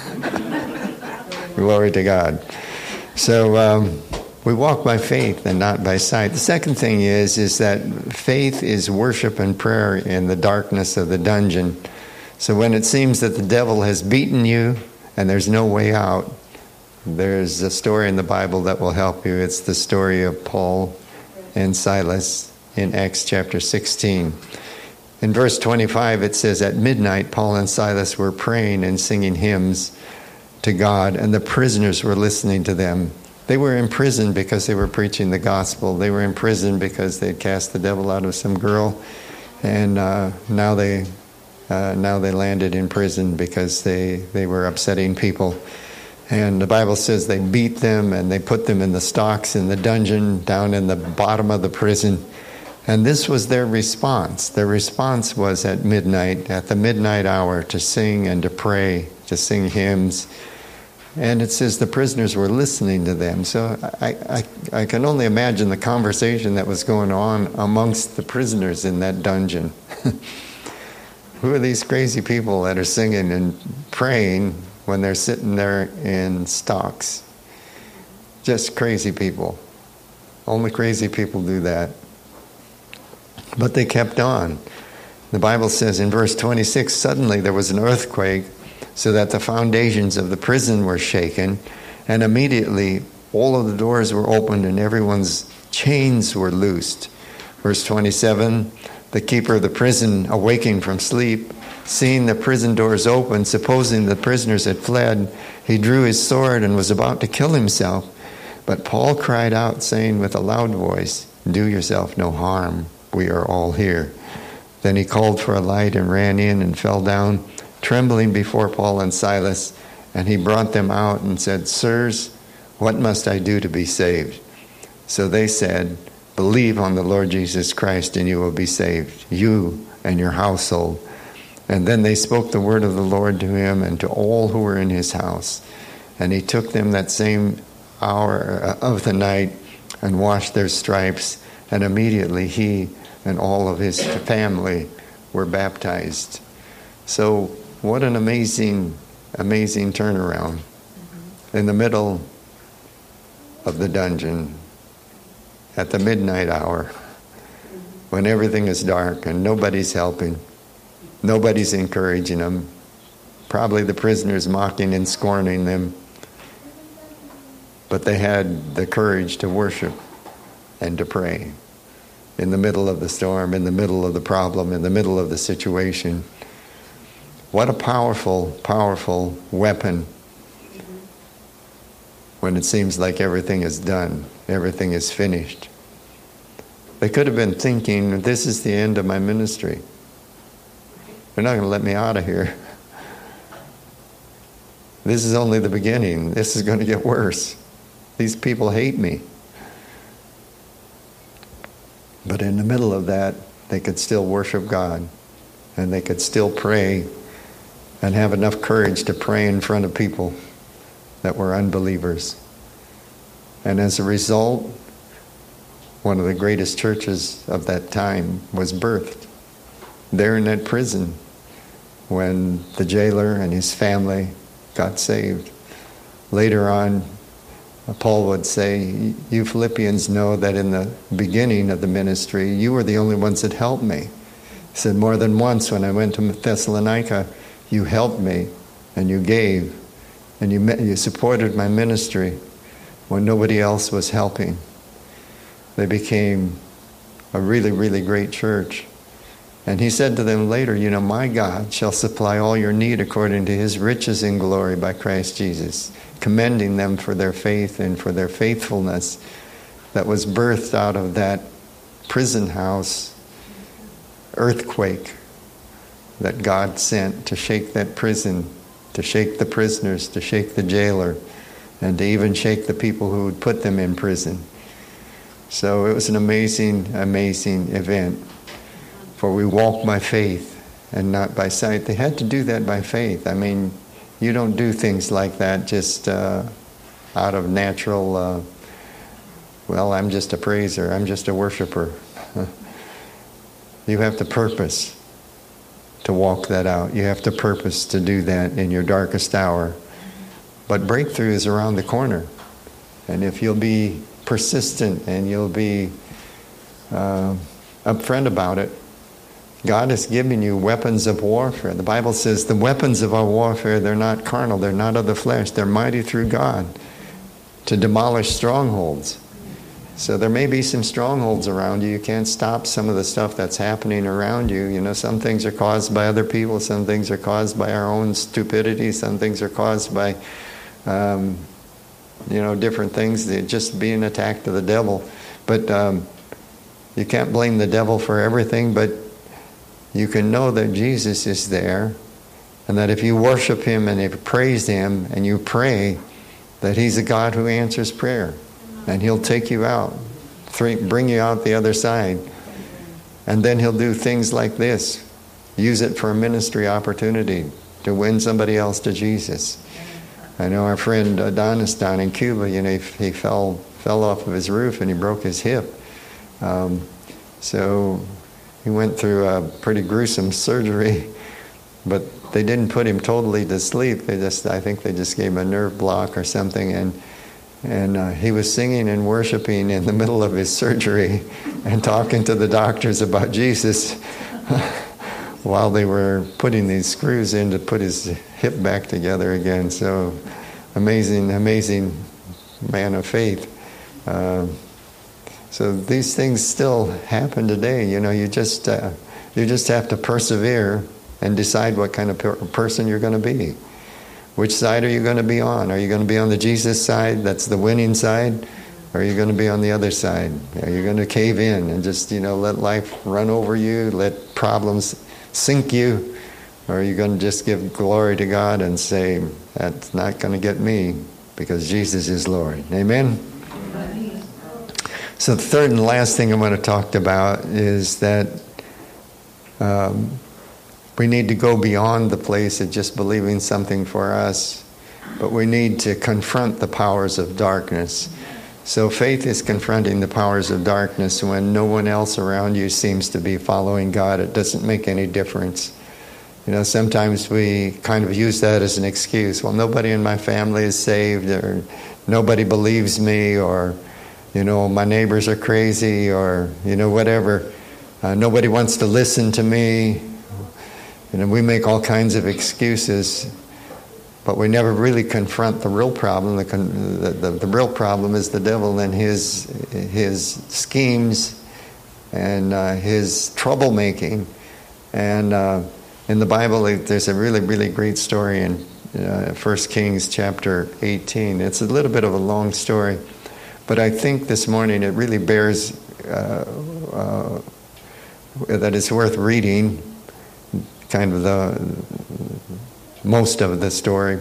Glory to God. So we walk by faith and not by sight. The second thing is that faith is worship and prayer in the darkness of the dungeon. So when it seems that the devil has beaten you and there's no way out, there's a story in the Bible that will help you. It's the story of Paul and Silas in Acts chapter 16. In verse 25 it says, at midnight Paul and Silas were praying and singing hymns to God, and the prisoners were listening to them. They were in prison because they were preaching the gospel. They were in prison because they had cast the devil out of some girl, and now they landed in prison because they were upsetting people. And the Bible says they beat them and they put them in the stocks in the dungeon down in the bottom of the prison. And this was their response. Their response was at midnight, at the midnight hour, to sing and to pray, to sing hymns. And it says the prisoners were listening to them. So I can only imagine the conversation that was going on amongst the prisoners in that dungeon. Who are these crazy people that are singing and praying when they're sitting there in stocks? Just crazy people. Only crazy people do that. But they kept on. The Bible says in verse 26, suddenly there was an earthquake, so that the foundations of the prison were shaken, and immediately all of the doors were opened and everyone's chains were loosed. Verse 27, the keeper of the prison, awaking from sleep, seeing the prison doors open, supposing the prisoners had fled, he drew his sword and was about to kill himself. But Paul cried out, saying with a loud voice, do yourself no harm, we are all here. Then he called for a light and ran in and fell down, trembling before Paul and Silas, and he brought them out and said, sirs, what must I do to be saved? So they said, believe on the Lord Jesus Christ and you will be saved, you and your household. And then they spoke the word of the Lord to him and to all who were in his house. And he took them that same hour of the night and washed their stripes, and immediately he and all of his family were baptized. So what an amazing, amazing turnaround. In the middle of the dungeon, at the midnight hour, when everything is dark and nobody's helping, nobody's encouraging them, probably the prisoners mocking and scorning them, but they had the courage to worship and to pray in the middle of the storm, in the middle of the problem, in the middle of the situation. What a powerful, powerful weapon when it seems like everything is done, everything is finished. They could have been thinking, this is the end of my ministry. They're not going to let me out of here. This is only the beginning. This is going to get worse. These people hate me. But in the middle of that, they could still worship God, and they could still pray and have enough courage to pray in front of people that were unbelievers. And as a result, one of the greatest churches of that time was birthed there in that prison when the jailer and his family got saved. Later on, Paul would say, you Philippians know that in the beginning of the ministry, you were the only ones that helped me. He said, more than once when I went to Thessalonica, you helped me and you gave and you supported my ministry when nobody else was helping. They became a really, really great church. And he said to them later, my God shall supply all your need according to his riches in glory by Christ Jesus, commending them for their faith and for their faithfulness that was birthed out of that prison house earthquake that God sent to shake that prison, to shake the prisoners, to shake the jailer, and to even shake the people who would put them in prison. So it was an amazing, amazing event. For we walk by faith and not by sight. They had to do that by faith. I mean, you don't do things like that just out of natural, well, I'm just a praiser, I'm just a worshiper. You have to purpose to walk that out. You have to purpose to do that in your darkest hour. But breakthrough is around the corner. And if you'll be persistent and you'll be upfront about it, God has given you weapons of warfare. The Bible says the weapons of our warfare, they're not carnal, they're not of the flesh, they're mighty through God to demolish strongholds. So there may be some strongholds around you. You can't stop some of the stuff that's happening around you. You know, some things are caused by other people, some things are caused by our own stupidity, some things are caused by, different things. They're just being attacked of the devil. But you can't blame the devil for everything, but you can know that Jesus is there, and that if you worship Him and if you praise Him and you pray, that He's a God who answers prayer. And He'll take you out, bring you out the other side. And then He'll do things like this. Use it for a ministry opportunity to win somebody else to Jesus. I know our friend Adonis down in Cuba, he fell off of his roof and he broke his hip. So he went through a pretty gruesome surgery, but they didn't put him totally to sleep. I think they just gave him a nerve block or something, and he was singing and worshiping in the middle of his surgery and talking to the doctors about Jesus while they were putting these screws in to put his hip back together again. So amazing man of faith. So these things still happen today. You just have to persevere and decide what kind of person you're going to be. Which side are you going to be on? Are you going to be on the Jesus side, that's the winning side? Or are you going to be on the other side? Are you going to cave in and just, let life run over you, let problems sink you? Or are you going to just give glory to God and say, that's not going to get me because Jesus is Lord? Amen? So the third and last thing I want to talk about is that we need to go beyond the place of just believing something for us, but we need to confront the powers of darkness. So faith is confronting the powers of darkness when no one else around you seems to be following God. It doesn't make any difference. Sometimes we kind of use that as an excuse. Well, nobody in my family is saved, or nobody believes me, or, my neighbors are crazy, or, whatever. Nobody wants to listen to me. We make all kinds of excuses, but we never really confront the real problem. The real problem is the devil and his schemes and his troublemaking. And in the Bible, there's a really, really great story in 1 Kings chapter 18. It's a little bit of a long story, but I think this morning it really bears that it's worth reading. Kind of the most of the story.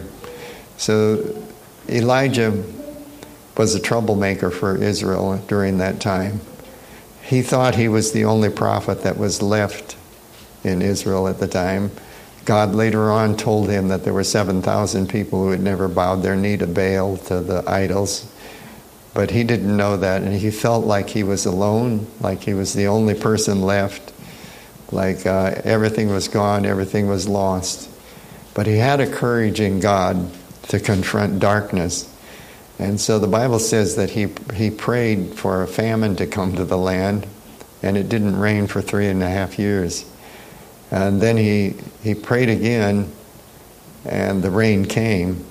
So Elijah was a troublemaker for Israel during that time. He thought he was the only prophet that was left in Israel at the time. God later on told him that there were 7,000 people who had never bowed their knee to Baal, to the idols. But he didn't know that, and he felt like he was alone, like he was the only person left. Like everything was gone, everything was lost. But he had a courage in God to confront darkness. And so the Bible says that he prayed for a famine to come to the land, and it didn't rain for 3.5 years. And then he prayed again, and the rain came.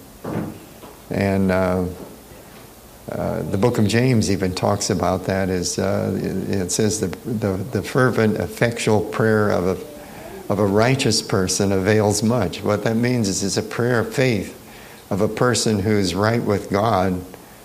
And the book of James even talks about that. It says the fervent, effectual prayer of a righteous person avails much. What that means is it's a prayer of faith of a person who's right with God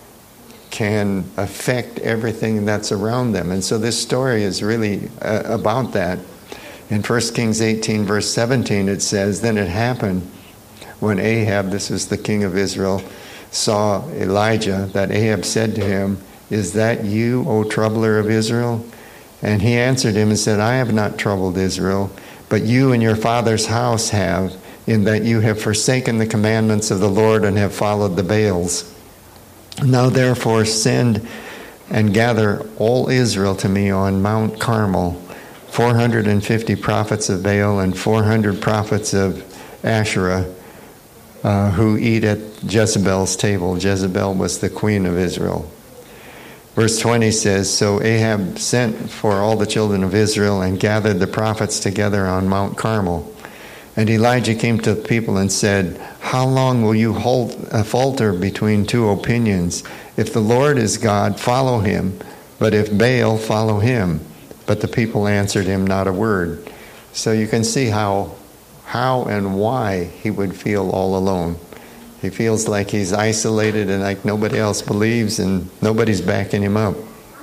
can affect everything that's around them. And so this story is really about that. In 1 Kings 18, verse 17, it says, "Then it happened when Ahab, this was the king of Israel, saw Elijah, that Ahab said to him, Is that you, O troubler of Israel? And he answered him and said, I have not troubled Israel, but you and your father's house have, in that you have forsaken the commandments of the Lord and have followed the Baals. Now therefore send and gather all Israel to me on Mount Carmel, 450 prophets of Baal and 400 prophets of Asherah, who eat at Jezebel's table. Jezebel was the queen of Israel. Verse 20 says, So Ahab sent for all the children of Israel and gathered the prophets together on Mount Carmel. And Elijah came to the people and said, How long will you falter between two opinions? If the Lord is God, follow him, but if Baal, follow him. But the people answered him not a word. So you can see how and why he would feel all alone. He feels like he's isolated and like nobody else believes and nobody's backing him up.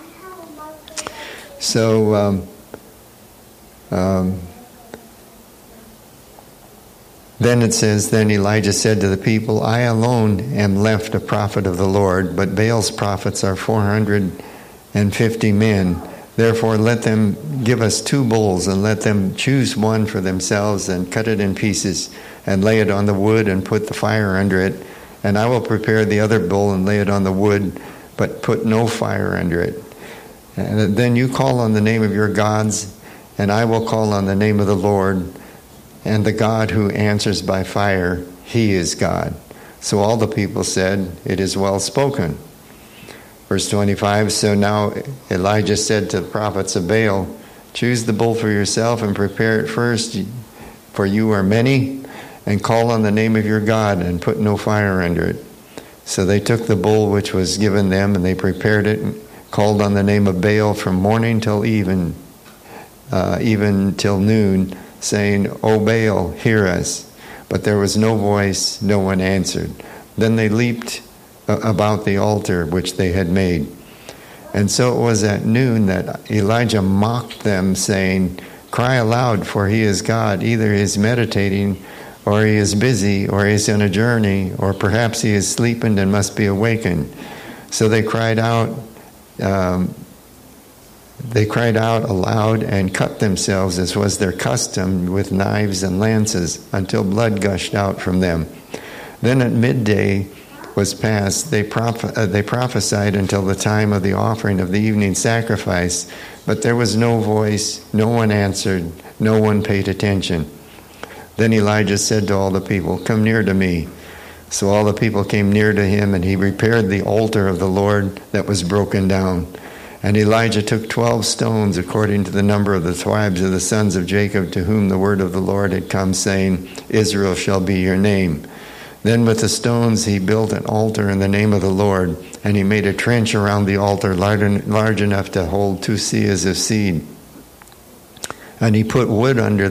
So then it says, Then Elijah said to the people, I alone am left a prophet of the Lord, but Baal's prophets are 450 men. Therefore let them give us 2 bulls, and let them choose one for themselves, and cut it in pieces, and lay it on the wood, and put the fire under it. And I will prepare the other bull, and lay it on the wood, but put no fire under it. And then you call on the name of your gods, and I will call on the name of the Lord, and the God who answers by fire, he is God. So all the people said, It is well spoken. Verse 25, So now Elijah said to the prophets of Baal, Choose the bull for yourself and prepare it first, for you are many, and call on the name of your God and put no fire under it. So they took the bull which was given them, and they prepared it and called on the name of Baal from morning till even till noon, saying, O Baal, hear us. But there was no voice, no one answered. Then they leaped about the altar which they had made. And so it was at noon that Elijah mocked them, saying, Cry aloud, for he is God. Either he is meditating, or he is busy, or he is on a journey, or perhaps he is sleeping and must be awakened. So they cried out aloud and cut themselves, as was their custom, with knives and lances, until blood gushed out from them. Then at midday was past, they prophesied until the time of the offering of the evening sacrifice, but there was no voice, no one answered, no one paid attention. Then Elijah said to all the people, Come near to me. So all the people came near to him, and he repaired the altar of the Lord that was broken down. And Elijah took 12 stones, according to the number of the tribes of the sons of Jacob, to whom the word of the Lord had come, saying, Israel shall be your name. Then with the stones he built an altar in the name of the Lord, and he made a trench around the altar large enough to hold 2 seahs of seed. And he put wood under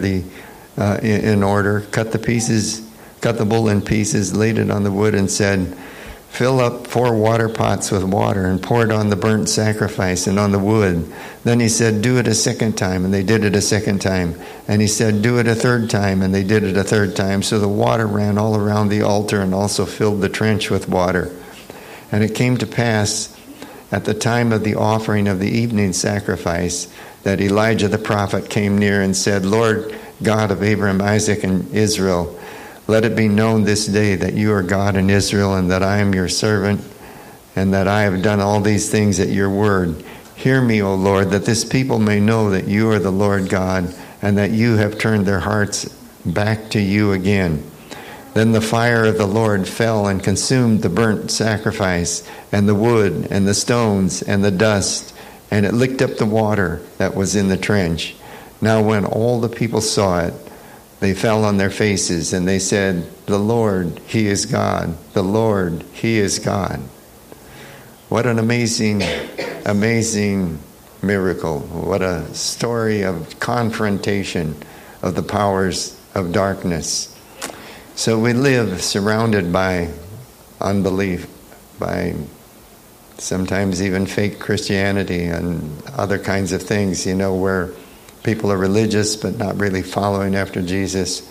in order, cut the bull in pieces, laid it on the wood, and said, Fill up 4 water pots with water, and pour it on the burnt sacrifice and on the wood. Then he said, Do it a second time, and they did it a second time. And he said, Do it a third time, and they did it a third time. So the water ran all around the altar, and also filled the trench with water. And it came to pass, at the time of the offering of the evening sacrifice, that Elijah the prophet came near and said, Lord God of Abraham, Isaac, and Israel, let it be known this day that you are God in Israel, and that I am your servant, and that I have done all these things at your word. Hear me, O Lord, that this people may know that you are the Lord God, and that you have turned their hearts back to you again. Then the fire of the Lord fell and consumed the burnt sacrifice, and the wood, and the stones, and the dust, and it licked up the water that was in the trench. Now when all the people saw it, they fell on their faces, and they said, The Lord, He is God. The Lord, He is God. What an amazing, amazing miracle. What a story of confrontation of the powers of darkness. So we live surrounded by unbelief, by sometimes even fake Christianity and other kinds of things, where people are religious but not really following after Jesus.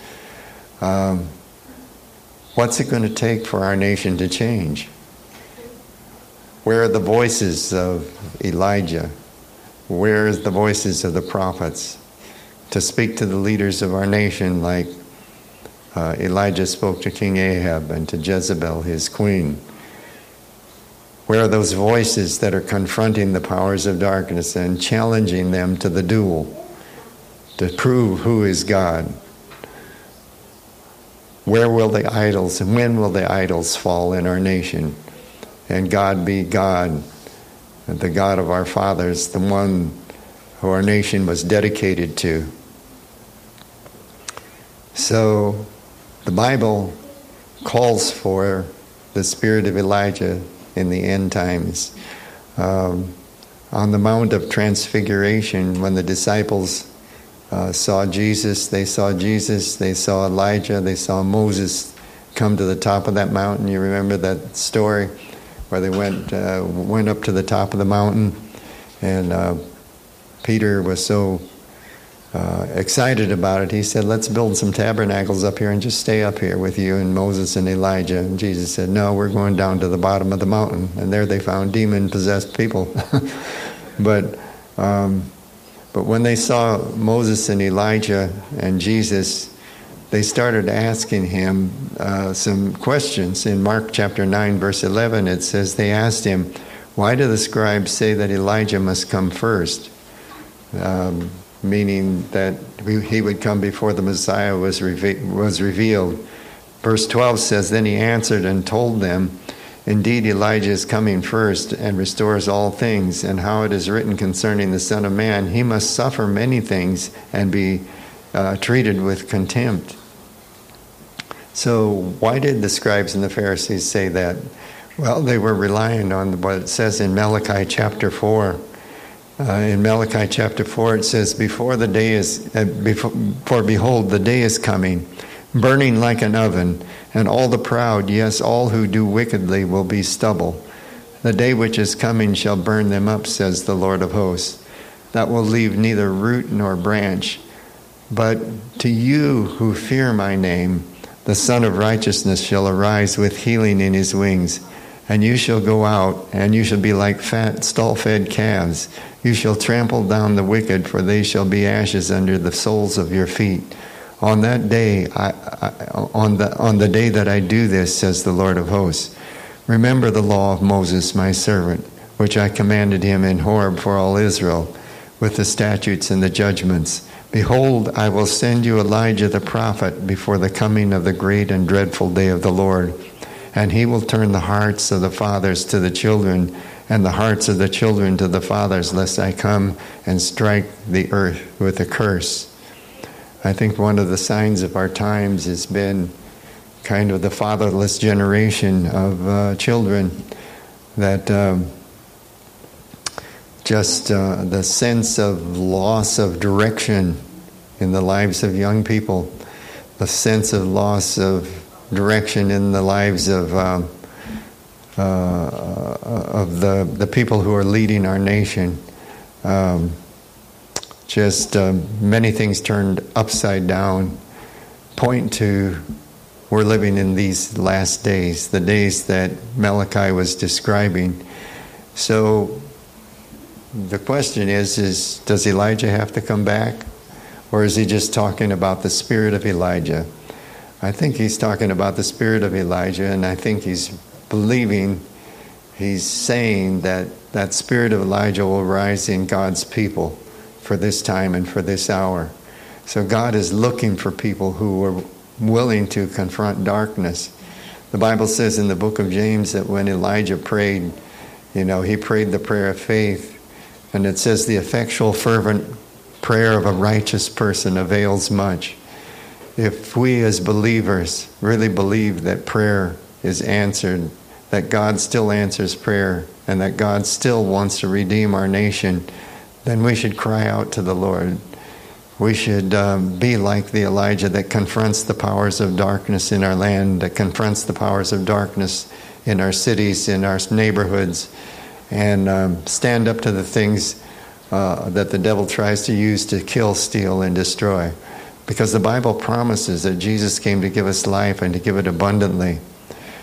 What's it going to take for our nation to change? Where are the voices of Elijah? Where is the voices of the prophets to speak to the leaders of our nation like Elijah spoke to King Ahab and to Jezebel, his queen? Where are those voices that are confronting the powers of darkness and challenging them to the duel to prove who is God? Where will the idols and when will the idols fall in our nation? And God be God, the God of our fathers, the one who our nation was dedicated to. So the Bible calls for the spirit of Elijah in the end times. On the Mount of Transfiguration, when the disciples saw Jesus, they saw Elijah, they saw Moses come to the top of that mountain. You remember that story where they went up to the top of the mountain, and Peter was so excited about it. He said, let's build some tabernacles up here and just stay up here with you and Moses and Elijah. And Jesus said, no, we're going down to the bottom of the mountain. And there they found demon-possessed people. But when they saw Moses and Elijah and Jesus, they started asking him some questions. In Mark chapter 9, verse 11, it says, they asked him, why do the scribes say that Elijah must come first? Meaning that he would come before the Messiah was revealed. Verse 12 says, then he answered and told them, indeed Elijah is coming first and restores all things, and how it is written concerning the Son of Man, he must suffer many things and be treated with contempt. So why did the scribes and the Pharisees say that? Well, they were relying on what it says in Malachi chapter 4. In Malachi chapter 4 it says, for behold, the day is coming, burning like an oven, and all the proud, yes, all who do wickedly will be stubble. The day which is coming shall burn them up, says the Lord of hosts, that will leave neither root nor branch. But to you who fear my name, the Son of Righteousness shall arise with healing in his wings. And you shall go out, and you shall be like fat, stall-fed calves. You shall trample down the wicked, for they shall be ashes under the soles of your feet. On that day, on the day that I do this, says the Lord of hosts, remember the law of Moses, my servant, which I commanded him in Horeb for all Israel, with the statutes and the judgments. Behold, I will send you Elijah the prophet before the coming of the great and dreadful day of the Lord. And he will turn the hearts of the fathers to the children, and the hearts of the children to the fathers, lest I come and strike the earth with a curse. I think one of the signs of our times has been kind of the fatherless generation of children, that the sense of loss of direction in the lives of young people, the sense of loss of direction in the lives of the people who are leading our nation. Many things turned upside down point to we're living in these last days, the days that Malachi was describing. So the question is does Elijah have to come back? Or is he just talking about the spirit of Elijah? I think he's talking about the spirit of Elijah, and I think he's saying that that spirit of Elijah will rise in God's people for this time and for this hour. So God is looking for people who are willing to confront darkness. The Bible says in the book of James that when Elijah prayed, he prayed the prayer of faith, and it says the effectual fervent prayer of a righteous person avails much. If we as believers really believe that prayer is answered, that God still answers prayer, and that God still wants to redeem our nation, then we should cry out to the Lord. We should be like the Elijah that confronts the powers of darkness in our land, that confronts the powers of darkness in our cities, in our neighborhoods, and stand up to the things that the devil tries to use to kill, steal, and destroy. Because the Bible promises that Jesus came to give us life and to give it abundantly.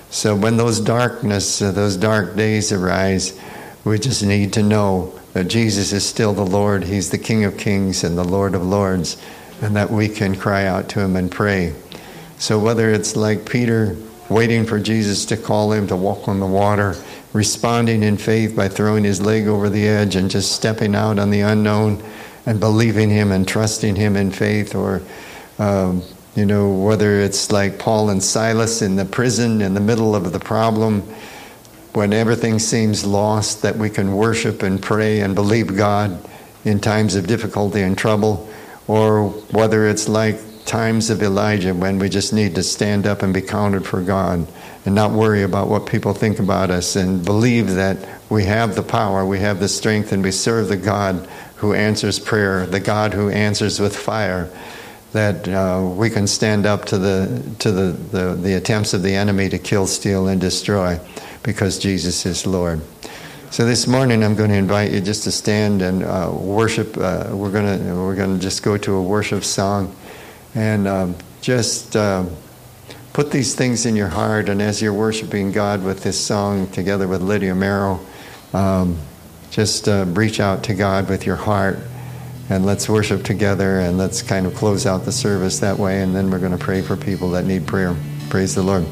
So when those dark days arise, we just need to know that Jesus is still the Lord. He's the King of Kings and the Lord of Lords, and that we can cry out to him and pray. So whether it's like Peter, waiting for Jesus to call him to walk on the water, responding in faith by throwing his leg over the edge and just stepping out on the unknown and believing him and trusting him in faith, or whether it's like Paul and Silas in the prison in the middle of the problem, when everything seems lost, that we can worship and pray and believe God in times of difficulty and trouble, or whether it's like times of Elijah when we just need to stand up and be counted for God and not worry about what people think about us, and believe that we have the power, we have the strength, and we serve the God who answers prayer, the God who answers with fire, that we can stand up to the attempts of the enemy to kill, steal, and destroy, because Jesus is Lord. So this morning I'm going to invite you just to stand and worship. We're going to just go to a worship song, and just put these things in your heart. And as you're worshiping God with this song together with Lydia Merrill, just reach out to God with your heart, and let's worship together, and let's kind of close out the service that way, and then we're going to pray for people that need prayer. Praise the Lord.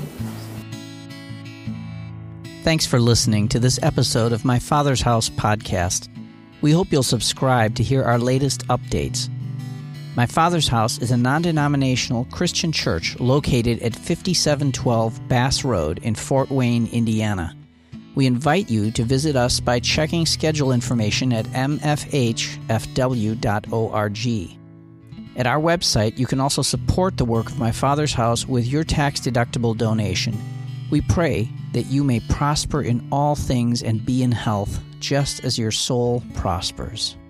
Thanks for listening to this episode of My Father's House podcast. We hope you'll subscribe to hear our latest updates. My Father's House is a non-denominational Christian church located at 5712 Bass Road in Fort Wayne, Indiana. We invite you to visit us by checking schedule information at mfhfw.org. At our website, you can also support the work of My Father's House with your tax-deductible donation. We pray that you may prosper in all things and be in health, just as your soul prospers.